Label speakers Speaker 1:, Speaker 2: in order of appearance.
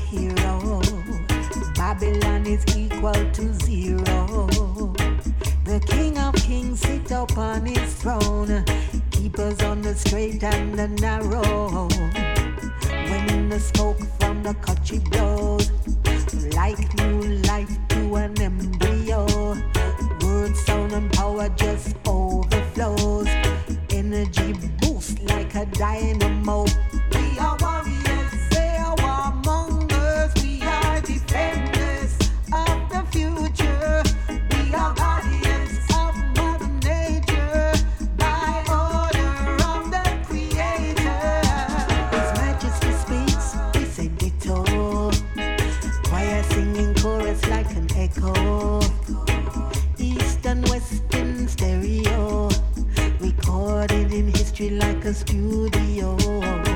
Speaker 1: hero. Babylon is equal to zero. The King of Kings sit upon his throne, keep us on the straight and the narrow. When the smoke from the country blows, like new life to an embryo, word, sound and power just overflows. Energy boost like a dynamo. We are warriors, they are warmongers. We are defenders of the future. We are guardians of Mother Nature by order of the Creator. His Majesty speaks, we say ditto. Choir singing chorus like an echo. East and west in stereo, recorded in history like a studio.